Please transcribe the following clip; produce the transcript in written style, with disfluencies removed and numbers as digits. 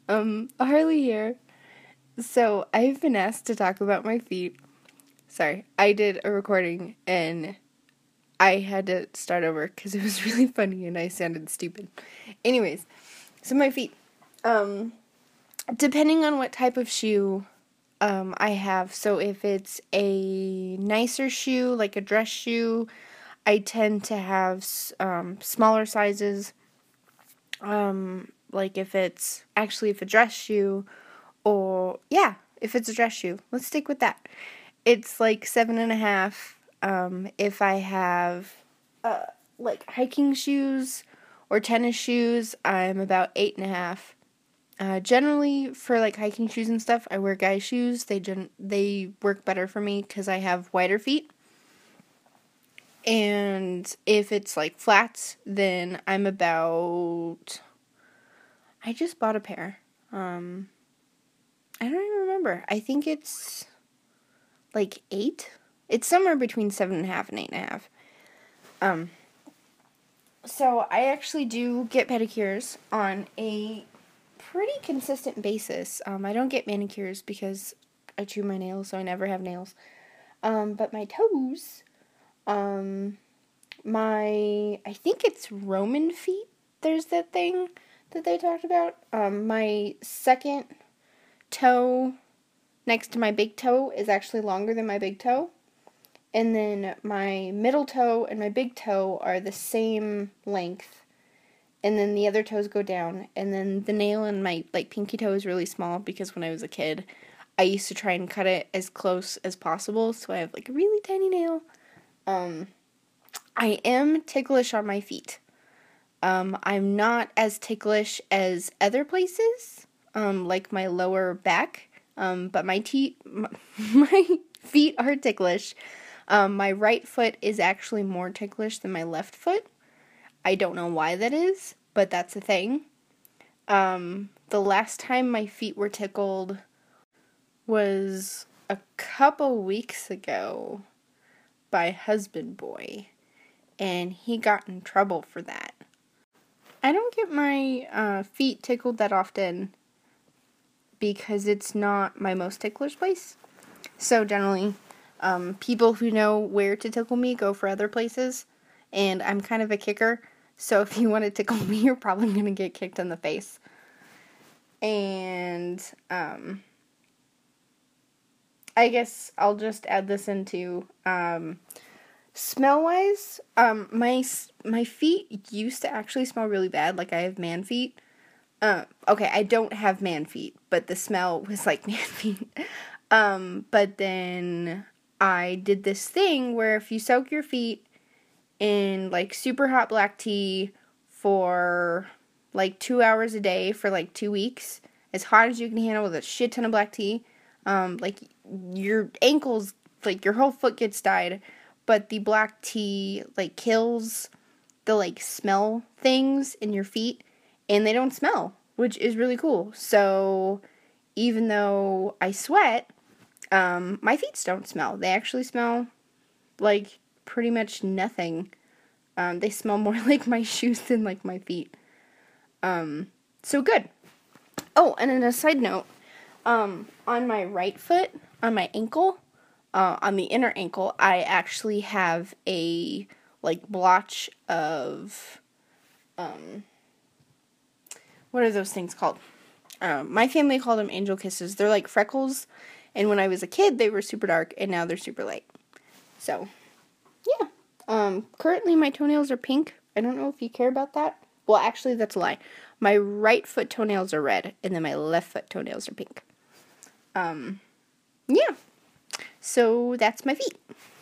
Harley here. So, I've been asked to talk about my feet. Sorry, I did a recording and I had to start over because it was really funny and I sounded stupid. Anyways, so my feet. Depending on what type of shoe I have, so if it's a nicer shoe, like a dress shoe, I tend to have smaller sizes. Like if it's actually if a dress shoe, or yeah, if it's a dress shoe, let's stick with that. It's like 7.5. If I have like hiking shoes or tennis shoes, I'm about 8.5. Generally for like hiking shoes and stuff, I wear guy shoes. They work better for me because I have wider feet. And if it's like flats, then I'm about. I just bought a pair. I don't even remember. I think it's like 8. It's somewhere between 7.5 and 8.5. So I actually do get pedicures on a pretty consistent basis. I don't get manicures because I chew my nails, so I never have nails. But my toes, I think it's Roman feet. There's that thing that they talked about. My second toe next to my big toe is actually longer than my big toe. And then my middle toe and my big toe are the same length. And then the other toes go down. And then the nail in my pinky toe is really small because when I was a kid, I used to try and cut it as close as possible. So I have a really tiny nail. I am ticklish on my feet. I'm not as ticklish as other places, like my lower back, but my feet are ticklish. My right foot is actually more ticklish than my left foot. I don't know why that is, but that's a thing. The last time my feet were tickled was a couple weeks ago by husband boy, and he got in trouble for that. I don't get my feet tickled that often because it's not my most ticklish place. So generally, people who know where to tickle me go for other places, and I'm kind of a kicker, so if you want to tickle me, you're probably going to get kicked in the face. And I guess I'll just add this into smell-wise, my feet used to actually smell really bad. Like, I have man feet. Okay, I don't have man feet, but the smell was like man feet. But then I did this thing where if you soak your feet in, super hot black tea for, 2 hours a day for, 2 weeks, as hot as you can handle with a shit ton of black tea, your ankles, your whole foot gets dyed. But the black tea, kills the, smell things in your feet, and they don't smell, which is really cool. So, even though I sweat, my feet don't smell. They actually smell like pretty much nothing. They smell more like my shoes than like my feet. So good. Oh, and on a side note, on my right foot, on my ankle, on the inner ankle, I actually have a, blotch of, what are those things called? My family called them angel kisses. They're like freckles, and when I was a kid, they were super dark, and now they're super light. So, yeah. Currently my toenails are pink. I don't know if you care about that. Well, actually, that's a lie. My right foot toenails are red, and then my left foot toenails are pink. Yeah. So, that's my feet.